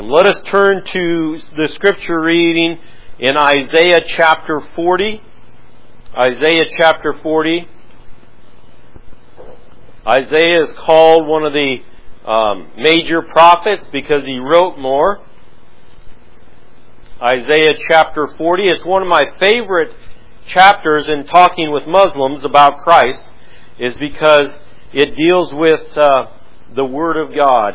Let us turn to the scripture reading in Isaiah chapter 40. Isaiah chapter 40. Isaiah is called one of the major prophets because he wrote more. Isaiah chapter 40. It's one of my favorite chapters in talking with Muslims about Christ, is because it deals with the Word of God.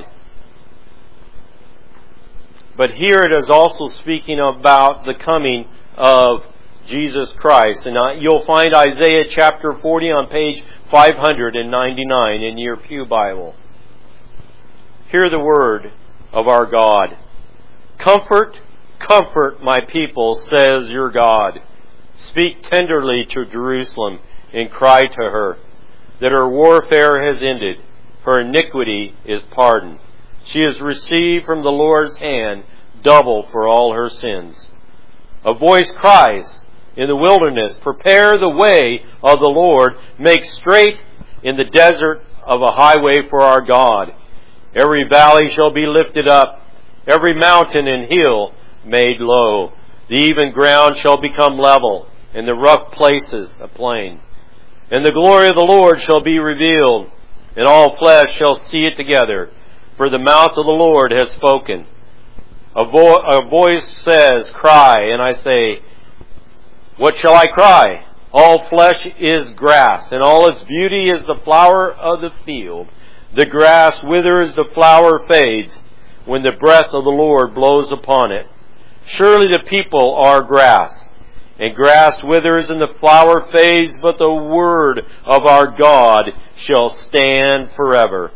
But here it is also speaking about the coming of Jesus Christ. And you'll find Isaiah chapter 40 on page 599 in your pew Bible. Hear the word of our God. Comfort, comfort my people, says your God. Speak tenderly to Jerusalem and cry to her that her warfare has ended, her iniquity is pardoned. She has received from the Lord's hand double for all her sins. A voice cries in the wilderness, prepare the way of the Lord, make straight in the desert of a highway for our God. Every valley shall be lifted up, every mountain and hill made low. The even ground shall become level, and the rough places a plain. And the glory of the Lord shall be revealed, and all flesh shall see it together. For the mouth of the Lord has spoken. A voice says, cry, and I say, what shall I cry? All flesh is grass, and all its beauty is the flower of the field. The grass withers, the flower fades, when the breath of the Lord blows upon it. Surely the people are grass, and grass withers and the flower fades, but the word of our God shall stand forever.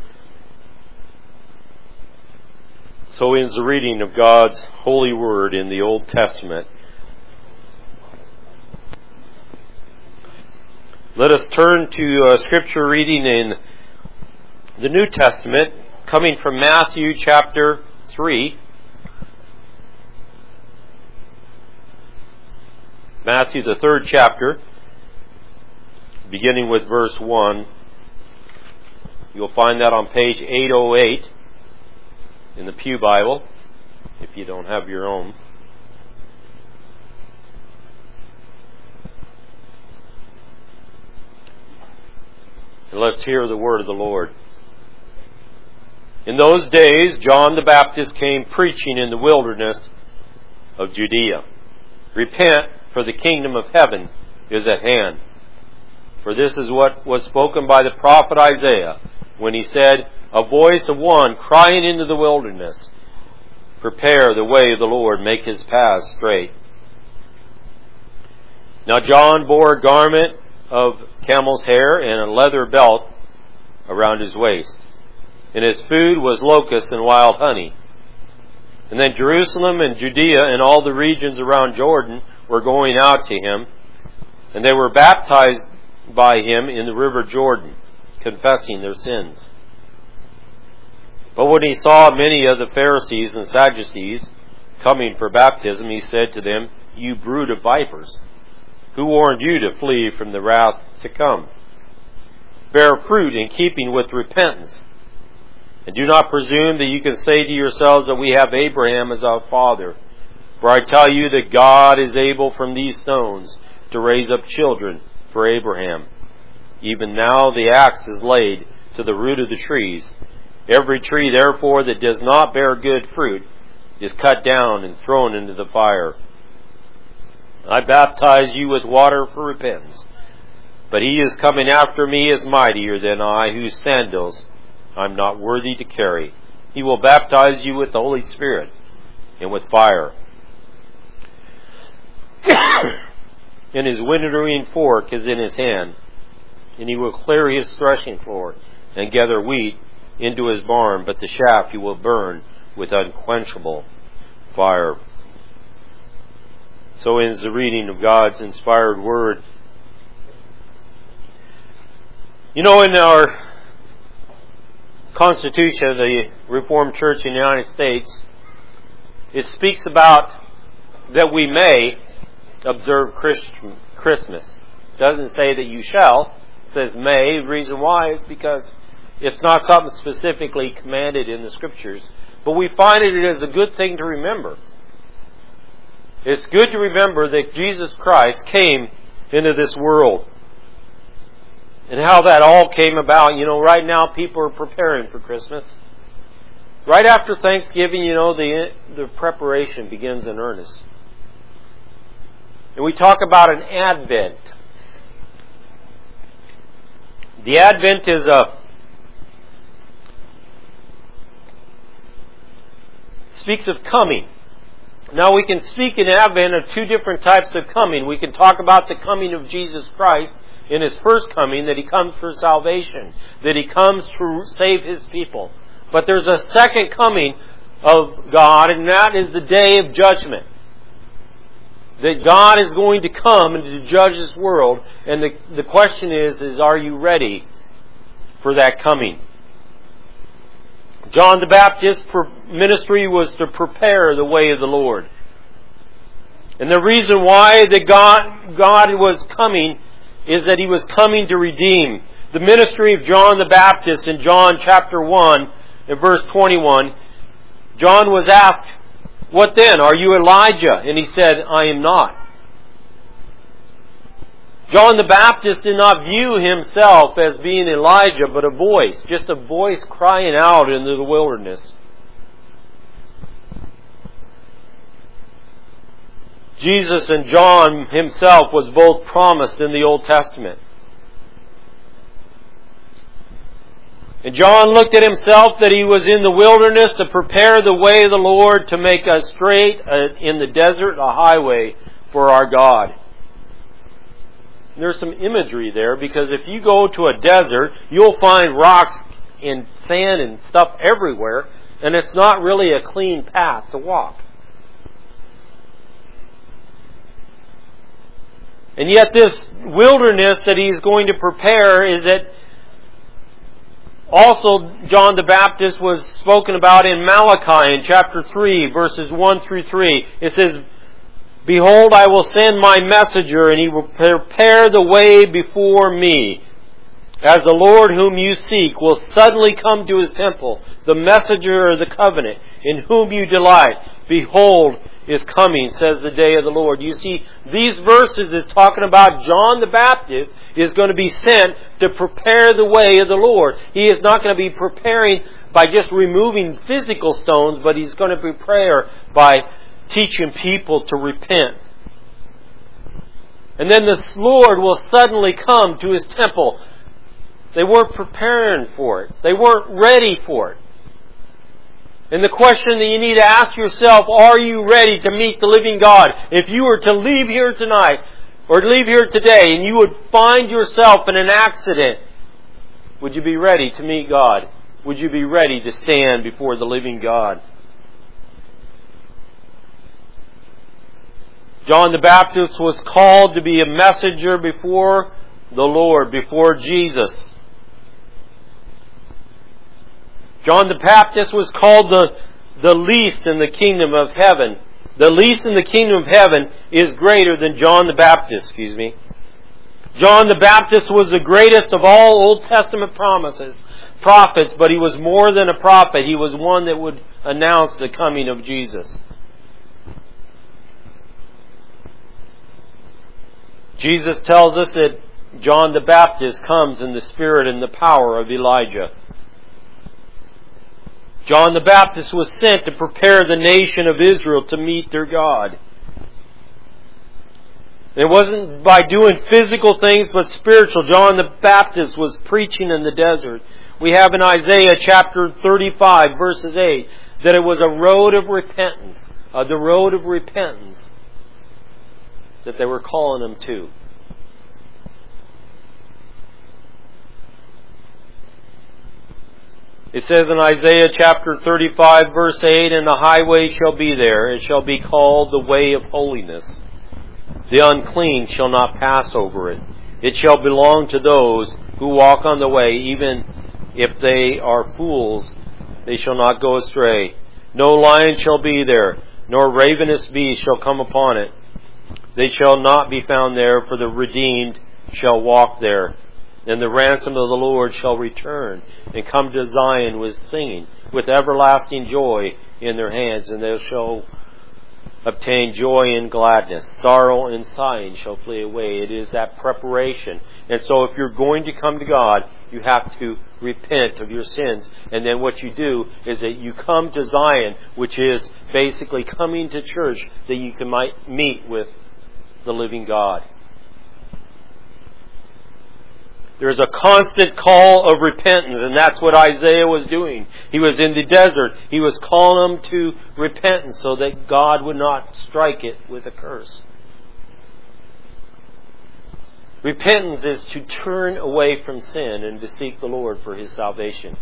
So ends the reading of God's holy word in the Old Testament. Let us turn to a scripture reading in the New Testament, coming from Matthew chapter 3. Matthew, the 3rd chapter, beginning with verse 1. You'll find that on page 808 in the Pew Bible, if you don't have your own. And let's hear the word of the Lord. In those days, John the Baptist came preaching in the wilderness of Judea. Repent, for the kingdom of heaven is at hand. For this is what was spoken by the prophet Isaiah, when he said, a voice of one crying into the wilderness, prepare the way of the Lord, make his paths straight. Now John bore a garment of camel's hair and a leather belt around his waist, and his food was locusts and wild honey. And then Jerusalem and Judea and all the regions around Jordan were going out to him, and they were baptized by him in the river Jordan, confessing their sins. But when he saw many of the Pharisees and Sadducees coming for baptism, he said to them, you brood of vipers, who warned you to flee from the wrath to come? Bear fruit in keeping with repentance. And do not presume that you can say to yourselves that we have Abraham as our father. For I tell you that God is able from these stones to raise up children for Abraham. Even now the axe is laid to the root of the trees. Every tree, therefore, that does not bear good fruit is cut down and thrown into the fire. I baptize you with water for repentance, but he is coming after me is mightier than I, whose sandals I'm not worthy to carry. He will baptize you with the Holy Spirit and with fire. And his winnowing fork is in his hand, and he will clear his threshing floor and gather wheat into his barn, but the chaff he will burn with unquenchable fire. So ends the reading of God's inspired word. You know, in our Constitution of the Reformed Church in the United States, it speaks about that we may observe Christmas. It doesn't say that you shall. It says may. The reason why is because it's not something specifically commanded in the Scriptures but we find it as a good thing to remember. It's good to remember that Jesus Christ came into this world. And how that all came about. You know, right now people are preparing for Christmas. Right after Thanksgiving, you know, the preparation begins in earnest. And we talk about an Advent. The Advent is speaks of coming. Now we can speak in Advent of two different types of coming. We can talk about the coming of Jesus Christ in His first coming, that He comes for salvation, that He comes to save His people. But there's a second coming of God, and that is the day of judgment. That God is going to come and to judge this world, and the question is are you ready for that coming? John the Baptist's ministry was to prepare the way of the Lord. And the reason why that God was coming is that He was coming to redeem. The ministry of John the Baptist in John chapter 1 and verse 21, John was asked, "What then? Are you Elijah?" And he said, "I am not." John the Baptist did not view himself as being Elijah, but a voice, just a voice crying out into the wilderness. Jesus and John himself was both promised in the Old Testament. And John looked at himself that he was in the wilderness to prepare the way of the Lord, to make a straight in the desert a highway for our God. And there's some imagery there, because if you go to a desert, you'll find rocks and sand and stuff everywhere, and it's not really a clean path to walk. And yet this wilderness that He's going to prepare is that also John the Baptist was spoken about in Malachi in chapter 3, verses 1 through 3. It says, "Behold, I will send my messenger, and he will prepare the way before me. As the Lord whom you seek will suddenly come to His temple, the messenger of the covenant, in whom you delight. Behold, is coming, says the day of the Lord." You see, these verses is talking about John the Baptist is going to be sent to prepare the way of the Lord. He is not going to be preparing by just removing physical stones, but He's going to prepare by teaching people to repent. And then the Lord will suddenly come to His temple. They weren't preparing for it. They weren't ready for it. And the question that you need to ask yourself, are you ready to meet the living God? If you were to leave here tonight, or leave here today, and you would find yourself in an accident, would you be ready to meet God? Would you be ready to stand before the living God? John the Baptist was called to be a messenger before the Lord, before Jesus. John the Baptist was called the least in the kingdom of heaven. The least in the kingdom of heaven is greater than John the Baptist, John the Baptist was the greatest of all Old Testament prophets, but he was more than a prophet. He was one that would announce the coming of Jesus. Jesus tells us that John the Baptist comes in the spirit and the power of Elijah. John the Baptist was sent to prepare the nation of Israel to meet their God. It wasn't by doing physical things, but spiritual. John the Baptist was preaching in the desert. We have in Isaiah chapter 35, verses 8, that it was a road of repentance. The road of repentance that they were calling him to. It says in Isaiah chapter 35, verse 8, "And the highway shall be there. It shall be called the way of holiness. The unclean shall not pass over it. It shall belong to those who walk on the way. Even if they are fools, they shall not go astray. No lion shall be there, nor ravenous beast shall come upon it. They shall not be found there, for the redeemed shall walk there. And the ransom of the Lord shall return and come to Zion with singing. with everlasting joy in their hands, and they shall obtain joy and gladness. Sorrow and sighing shall flee away. It is that preparation. And so if you're going to come to God, you have to repent of your sins. And then what you do is that you come to Zion, which is basically coming to church that you might meet with the living God. There's a constant call of repentance, and that's what Isaiah was doing. He was in the desert. He was calling them to repentance so that God would not strike it with a curse. Repentance is to turn away from sin and to seek the Lord for His salvation.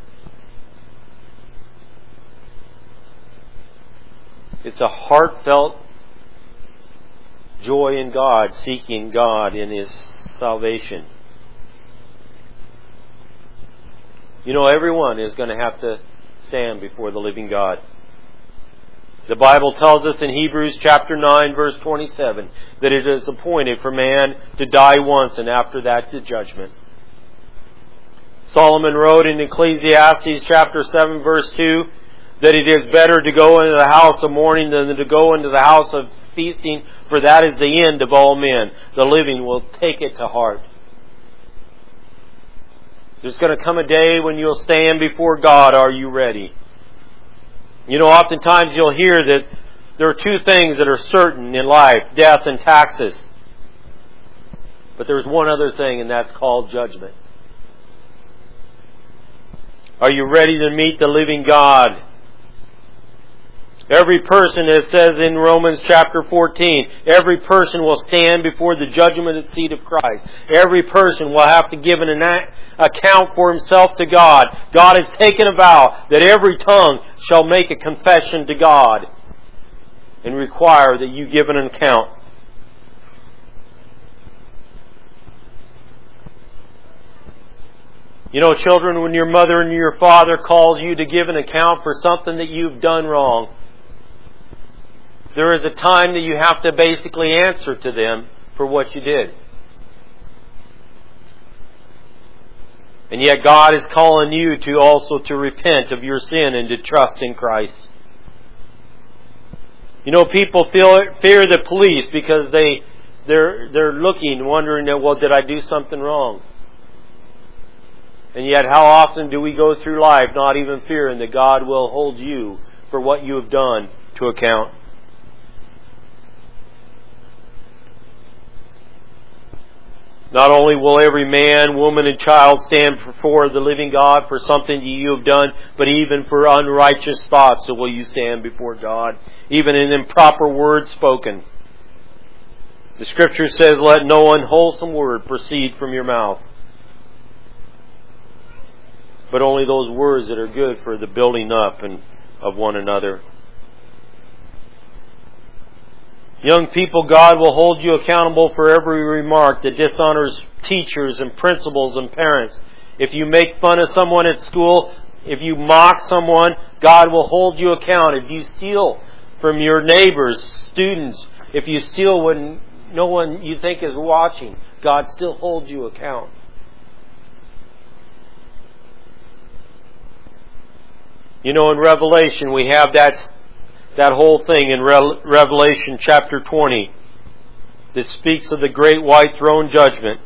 It's a heartfelt joy in God, seeking God in His salvation. You know, everyone is going to have to stand before the living God. The Bible tells us in Hebrews chapter 9 verse 27 that it is appointed for man to die once, and after that the judgment. Solomon wrote in Ecclesiastes chapter 7 verse 2 that it is better to go into the house of mourning than to go into the house of feasting, for that is the end of all men. The living will take it to heart. There's going to come a day when you'll stand before God. Are you ready? You know, oftentimes you'll hear that there are two things that are certain in life, death and taxes. But there's one other thing, and that's called judgment. Are you ready to meet the living God? Every person, it says in Romans chapter 14, every person will stand before the judgment seat of Christ. Every person will have to give an account for himself to God. God has taken a vow that every tongue shall make a confession to God and require that you give an account. You know, children, when your mother and your father calls you to give an account for something that you've done wrong, there is a time that you have to basically answer to them for what you did. And yet God is calling you to also to repent of your sin and to trust in Christ. You know, people fear the police because they're looking, wondering, well, did I do something wrong? And yet how often do we go through life not even fearing that God will hold you for what you have done to account? Not only will every man, woman, and child stand before the living God for something that you have done, but even for unrighteous thoughts, so will you stand before God, even in improper words spoken. The Scripture says, let no unwholesome word proceed from your mouth, but only those words that are good for the building up and of one another. Young people, God will hold you accountable for every remark that dishonors teachers and principals and parents. If you make fun of someone at school, if you mock someone, God will hold you accountable. If you steal from your neighbors, students, if you steal when no one you think is watching, God still holds you accountable. You know, in Revelation we have that whole thing in Revelation chapter 20 that speaks of the great white throne judgment.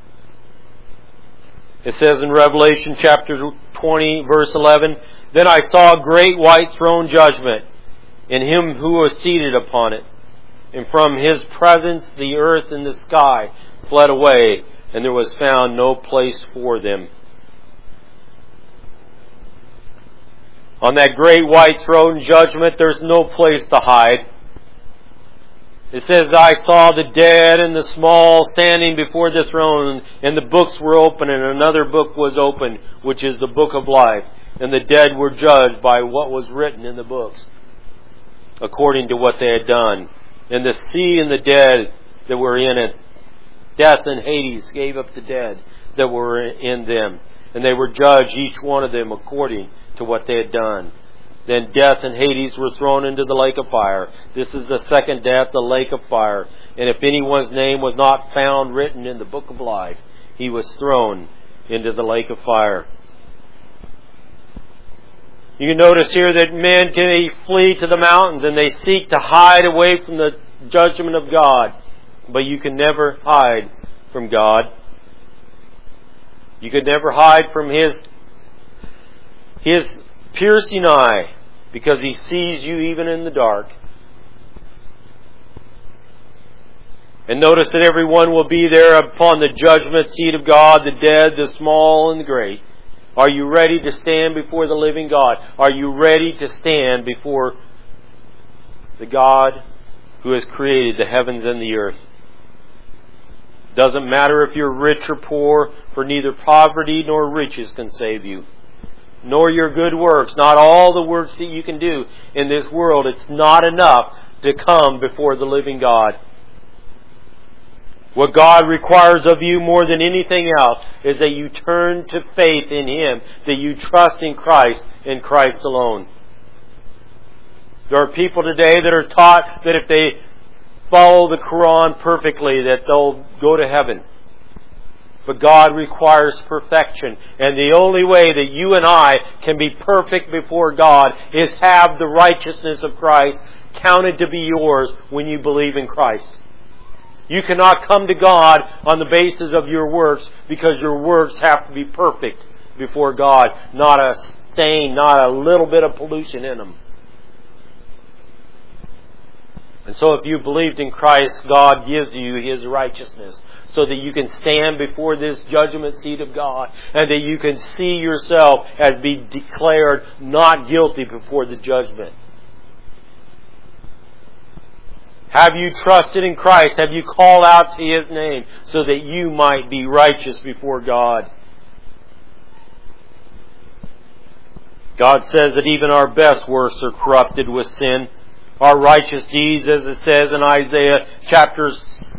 It says in Revelation chapter 20 verse 11, then I saw a great white throne judgment, and Him who was seated upon it. And from His presence the earth and the sky fled away, and there was found no place for them. On that great white throne judgment, there's no place to hide. It says, I saw the dead and the small standing before the throne, and the books were open, and another book was opened, which is the book of life. And the dead were judged by what was written in the books, according to what they had done. And the sea and the dead that were in it, death and Hades gave up the dead that were in them. And they were judged, each one of them, according to what they had done. Then death and Hades were thrown into the lake of fire. This is the second death, the lake of fire. And if anyone's name was not found written in the book of life, he was thrown into the lake of fire. You can notice here that men can flee to the mountains and they seek to hide away from the judgment of God. But you can never hide from God. You can never hide from His piercing eye, because He sees you even in the dark. And notice that everyone will be there upon the judgment seat of God, the dead, the small, and the great. Are you ready to stand before the living God? Are you ready to stand before the God who has created the heavens and the earth? Doesn't matter if you're rich or poor, for neither poverty nor riches can save you, nor your good works. Not all the works that you can do in this world. It's not enough to come before the living God. What God requires of you more than anything else is that you turn to faith in Him, that you trust in Christ and Christ alone. There are people today that are taught that if they follow the Quran perfectly, that they'll go to heaven. But God requires perfection. And the only way that you and I can be perfect before God is have the righteousness of Christ counted to be yours when you believe in Christ. You cannot come to God on the basis of your works, because your works have to be perfect before God. Not a stain, not a little bit of pollution in them. And so if you believed in Christ, God gives you His righteousness so that you can stand before this judgment seat of God and that you can see yourself as being declared not guilty before the judgment. Have you trusted in Christ? Have you called out to His name so that you might be righteous before God? God says that even our best works are corrupted with sin. Our righteous deeds, as it says in Isaiah chapter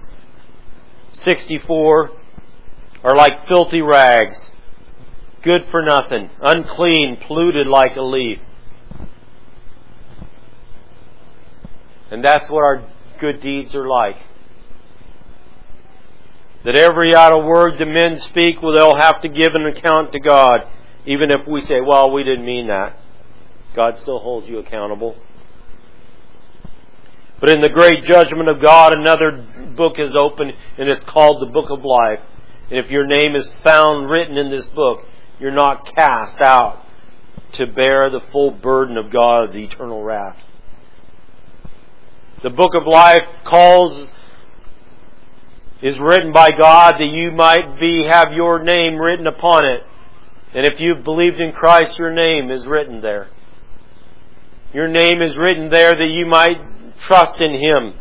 64, are like filthy rags, good for nothing, unclean, polluted like a leaf. And that's what our good deeds are like. That every idle word that men speak, well, they'll have to give an account to God. Even if we say, well, we didn't mean that. God still holds you accountable. But in the great judgment of God, another book is opened, and it's called the Book of Life. And if your name is found written in this book, you're not cast out to bear the full burden of God's eternal wrath. The Book of Life is written by God that you might have your name written upon it. And if you've believed in Christ, your name is written there. Your name is written there that you might trust in Him.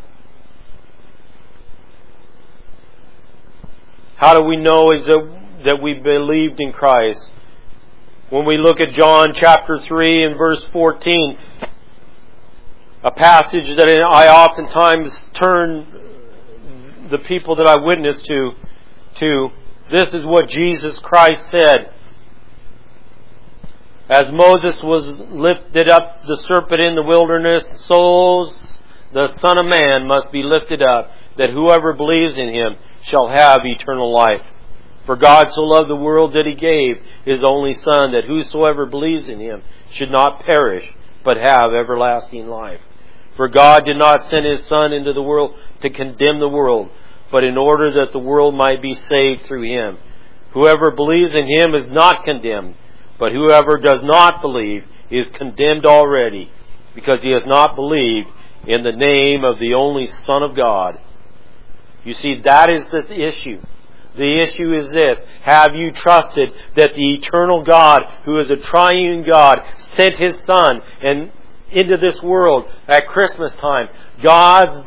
How do we know is that we believed in Christ? When we look at John chapter 3 and verse 14, a passage that I oftentimes turn the people that I witness to, this is what Jesus Christ said. As Moses was lifted up the serpent in the wilderness, so the Son of Man must be lifted up, that whoever believes in Him shall have eternal life. For God so loved the world that He gave His only Son, that whosoever believes in Him should not perish, but have everlasting life. For God did not send His Son into the world to condemn the world, but in order that the world might be saved through Him. Whoever believes in Him is not condemned, but whoever does not believe is condemned already, because he has not believed in the name of the only Son of God. You see, that is the issue. The issue is this: have you trusted that the eternal God, who is a triune God, sent His Son and into this world at Christmas time? God's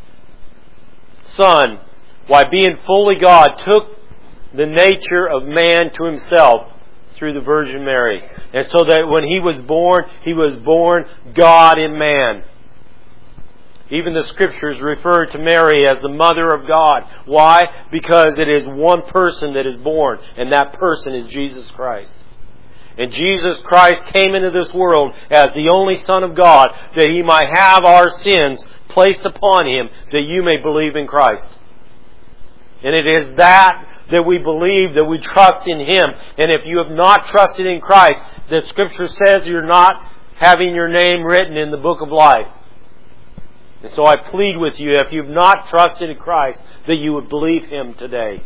Son, while being fully God, took the nature of man to Himself through the Virgin Mary. And so that when He was born God in man. Even the Scriptures refer to Mary as the Mother of God. Why? Because it is one person that is born, and that person is Jesus Christ. And Jesus Christ came into this world as the only Son of God, that He might have our sins placed upon Him, that you may believe in Christ. And it is that we believe, that we trust in Him. And if you have not trusted in Christ, the Scripture says you're not having your name written in the book of life. And so I plead with you, if you've not trusted in Christ, that you would believe Him today.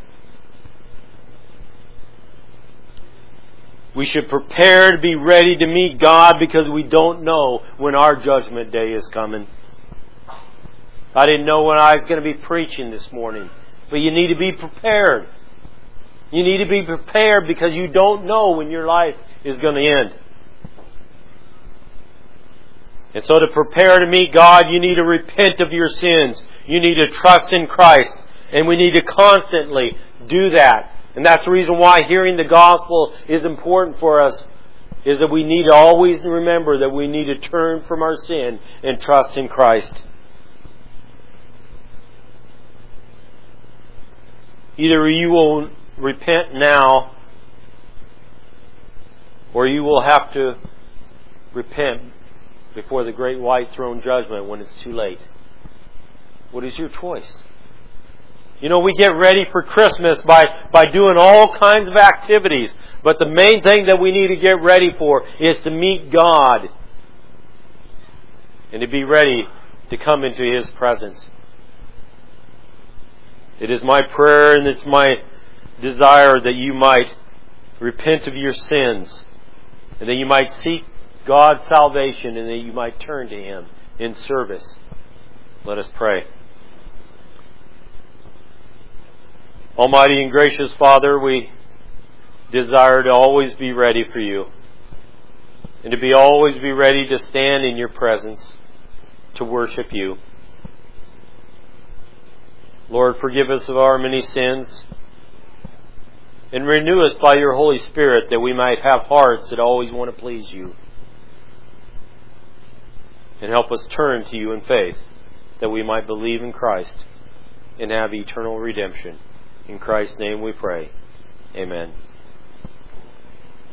We should prepare to be ready to meet God because we don't know when our judgment day is coming. I didn't know when I was going to be preaching this morning. But you need to be prepared. You need to be prepared because you don't know when your life is going to end. And so to prepare to meet God, you need to repent of your sins. You need to trust in Christ. And we need to constantly do that. And that's the reason why hearing the gospel is important for us, is that we need to always remember that we need to turn from our sin and trust in Christ. Either you will repent now, or you will have to repent before the great white throne judgment when it's too late. What is your choice? You know, we get ready for Christmas by doing all kinds of activities. But the main thing that we need to get ready for is to meet God. And to be ready to come into His presence. It is my prayer and it's my desire that you might repent of your sins. And that you might seek God's salvation and that you might turn to Him in service. Let us pray. Almighty and gracious Father, we desire to always be ready for You. And to always be ready to stand in Your presence to worship You. Lord, forgive us of our many sins. And renew us by Your Holy Spirit that we might have hearts that always want to please You. And help us turn to You in faith that we might believe in Christ and have eternal redemption. In Christ's name we pray. Amen.